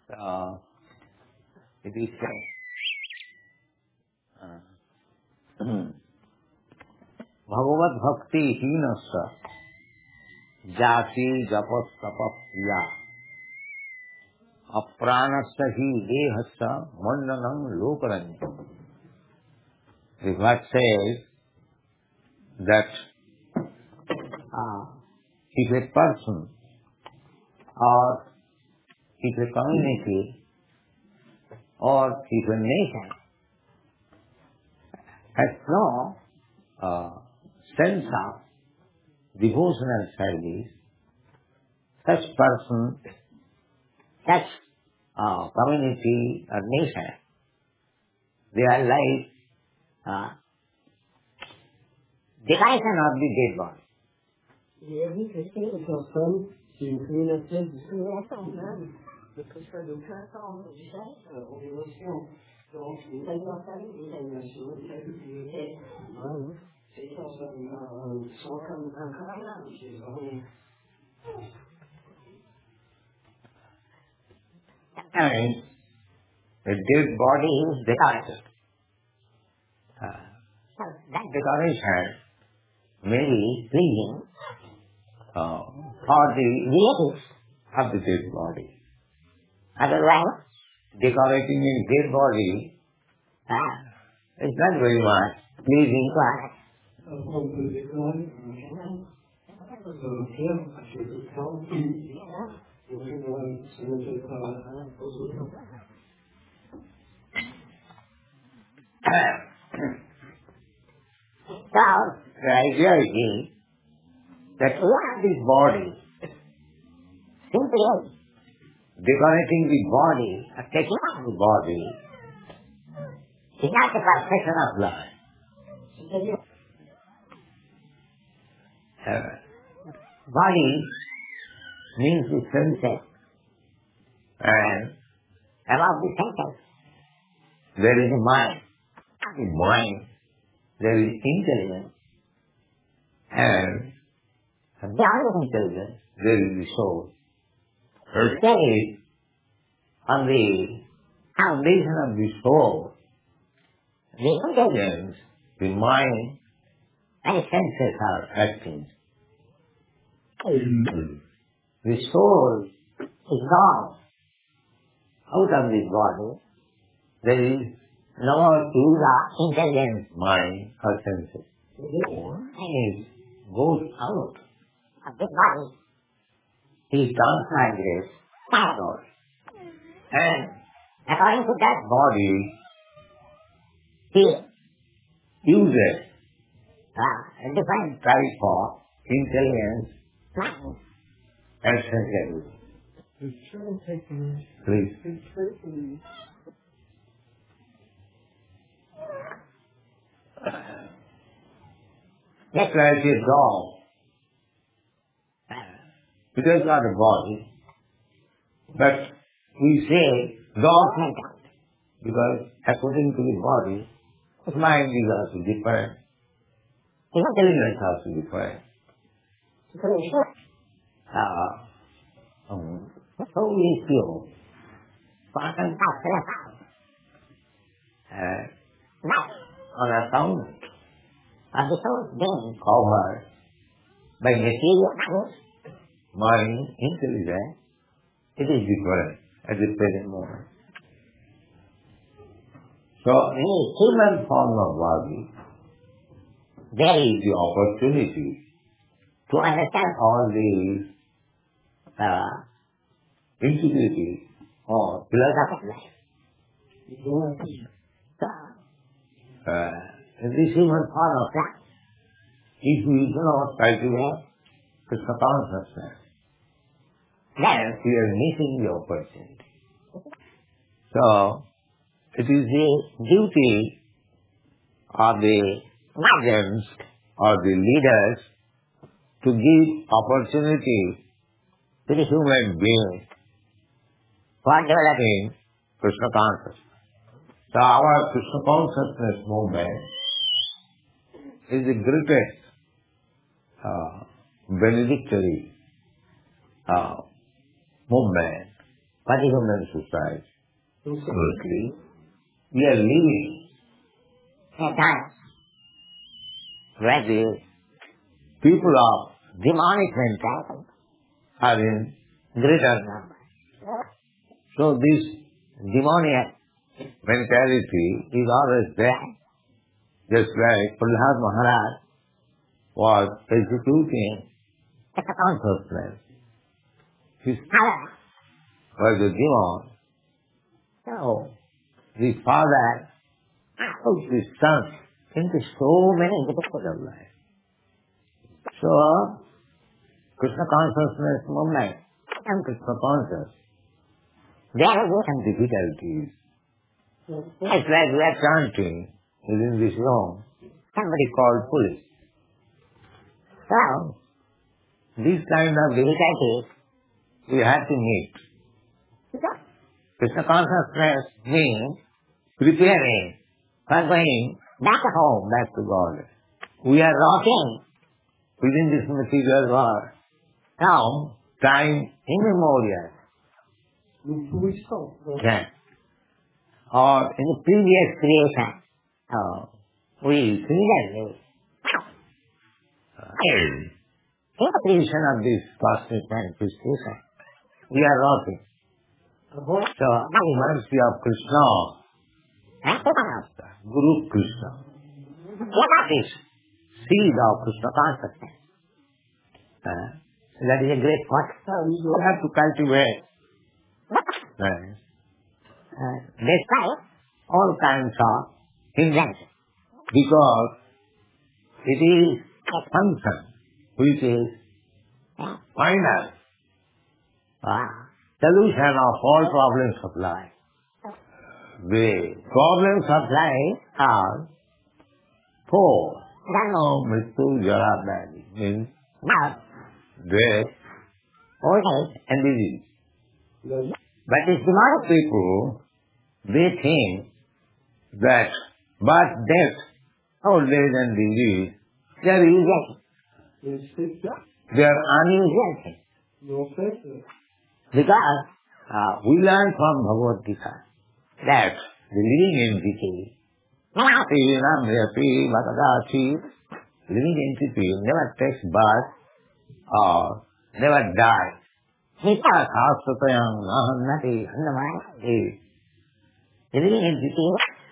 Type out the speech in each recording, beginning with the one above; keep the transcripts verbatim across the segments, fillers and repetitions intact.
So, it is said, uh, Bhagavad Bhakti Hinasya Jati Japas Tapasya Apranasya Hi Dehasya Mandanam Lokaranya. The verse says that uh, if a person or if a community or if a nation has no uh, sense of devotional service, such person, such uh, community or nation, they are like uh, decoration of the dead body. And the dead body is decorated. Uh, that decoration may be pleasing uh, for the relatives of the dead body. Otherwise, decorating a dead body uh, is not very much pleasing to us. So, the idea is that what this body, simply decorating the body, or taking off the body, is not the perfection of life. Uh, body means the senses, and above the senses there is a mind. The mind, there is intelligence, and beyond intelligence there is the soul. Based on the foundation of the soul, the intelligence, the mind, and senses are acting. The soul is gone out of this body. There is no more use of intelligence, mind, or senses. It goes out of this body. He transmigrates forward. And according to that body, he uses uh, a different type of intelligence, mind, and sensitivity. Please. Just like a dog. It is not a body, but we say dog mental, because according to the body, the mind is also different, the intelligence is also different. Uh, um, so we feel, uh, on account of the soul being covered by material mind, intelligence, it is different at the present moment. So in a human form of body, there is the opportunity to understand all these uh, integrity or philosophy of life. So, uh, in this human form of life, if we do not cultivate Krishna consciousness, then we are missing the opportunity. So, it is the duty of the guardians or the leaders to give opportunity to the human beings for developing Krishna consciousness. So, our Krishna consciousness movement is the greatest uh, benedictory uh, movement What is human society? Society. We are living at times where people of demonic mentality are in greater number. So this demoniac mentality is always there. Just like Prahlad Maharaj was executing a consciousness. His father was a demon. So his father put his son into so many difficulties of life. So Krishna consciousness movement and Krishna consciousness, there are some difficulties. It's like we are chanting within this room, somebody called police. So, these kind of difficulties we have to meet. Krishna consciousness means preparing for going back home, back to God. We are rotting within this material world. Now, time immemorial. Yeah. Or in the previous creation, oh, we similarly, in the creation of this cosmic manifestation, we are rotting. So, the mercy of Krishna, Guru Krishna, this seed of Krishna consciousness, uh, that is a great point. You have to cultivate. Uh, Uh, despite all kinds of hindrances, because it is a function which is final uh, solution of all problems of life. The problems of life are four. Janma, Mrityu, Jara, Vyadhi, means birth, death, old age, and disease. But these demonic people, they think that birth, death, old age and disease, they are usual. They are unusual things. Because uh, we learn from Bhagavad Gita that the living entity, living entity never takes birth or never dies. The living entity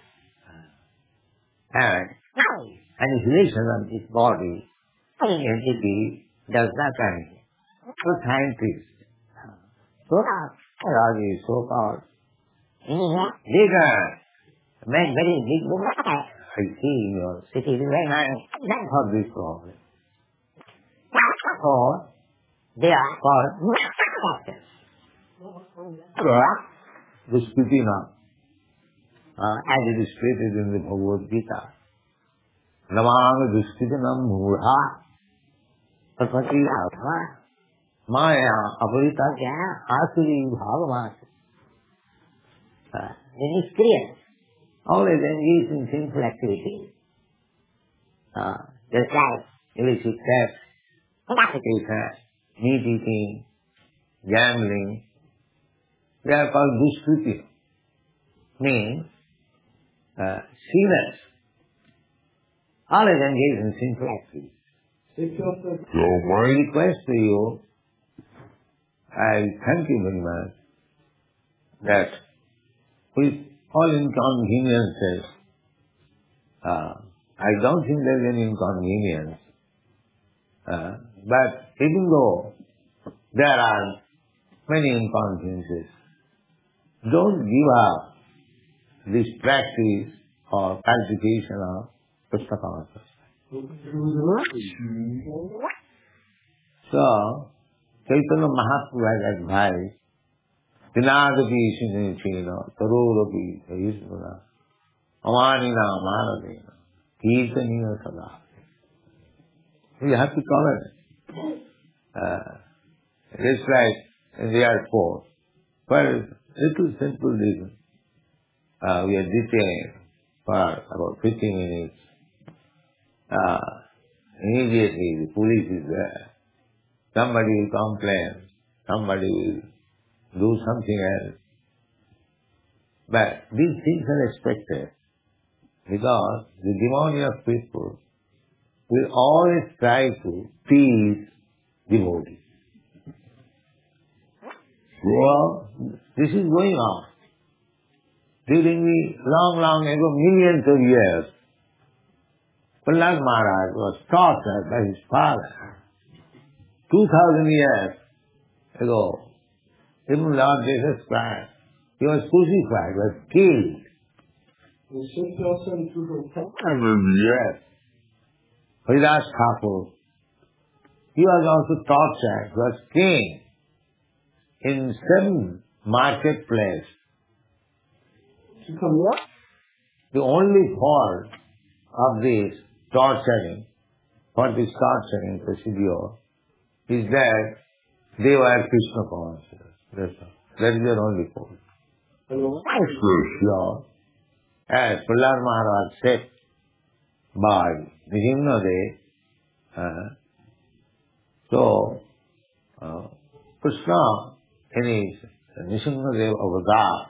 and annihilation of this body, living entity does not anything. So scientists, so-called, so-called, leaders, make very big mistake. I see in your city, very nice, not for this problem. So, they are called factors. Dushkritina, uh, as it is stated in the Bhagavad Gita, Namanga Dushkritinam Mudha Prapati Atma Maya Aparitatya Asuri Bhagamas. The miscreants always engage in sinful activities. Uh, just like illicit sex, intoxication, meat eating, gambling, they are called dushkriti, means uh, sinners, always engaged in sinful activities. So my request to you, I thank you very much, that with all inconveniences, uh, I don't think there is any inconvenience, uh, but even though there are many inconveniences, don't give up this practice or cultivation of Krishna consciousness. So, Chaitanya Mahaprabhu has advised, Vinadapi Shinachena, Tarodapi Sayisvara, Amanina Manadena, Kirtaniya Sada. We have to cover it. Uh, it's like in the airport, for little simple reason. Uh, we are detained for about fifteen minutes. Uh, immediately the police is there. Somebody will complain. Somebody will do something else. But these things are expected because the demoniac people will always try to please devotees. Well, this is going on. During the long, long ago, millions of years, Prahlad Maharaj was tortured by his father. Two thousand years ago, even Lord Jesus Christ, he was crucified, was killed. Yes. Haridas Thakur, he was also tortured, was king in seven marketplace. The only fault of this torturing, for this torturing procedure, is that they were Krishna conscious. That's all. That is their only fault. Sure. As Prahlad Maharaj said by Nrsimhadev, uh, so uh, Krishna in his Nrsimhadev avatar,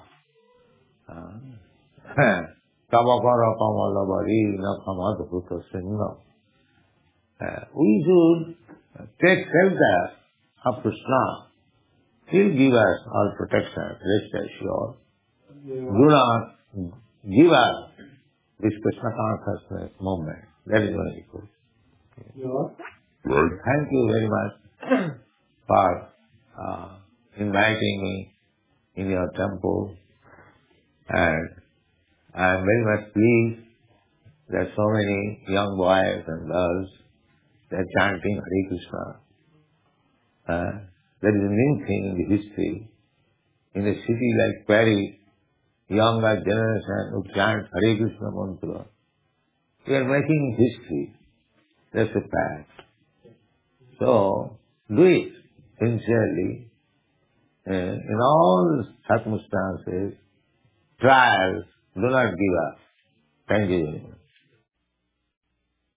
Kavakara Kamalavari Nakamad Bhuta Singha. We should take shelter of Krishna. He'll give us all protection, rest assured. Do not give us this Krishna consciousness moment. That is very good. Right. Thank you very much for uh, inviting me in your temple, and I am very much pleased that so many young boys and girls, they are chanting Hare Krishna. Uh, that is a new thing in the history. In a city like Paris, younger generation who chant Hare Krishna mantra. We are making history. That's a fact. So, do it sincerely. Uh, in all circumstances, trials, do not give up. Thank you very much.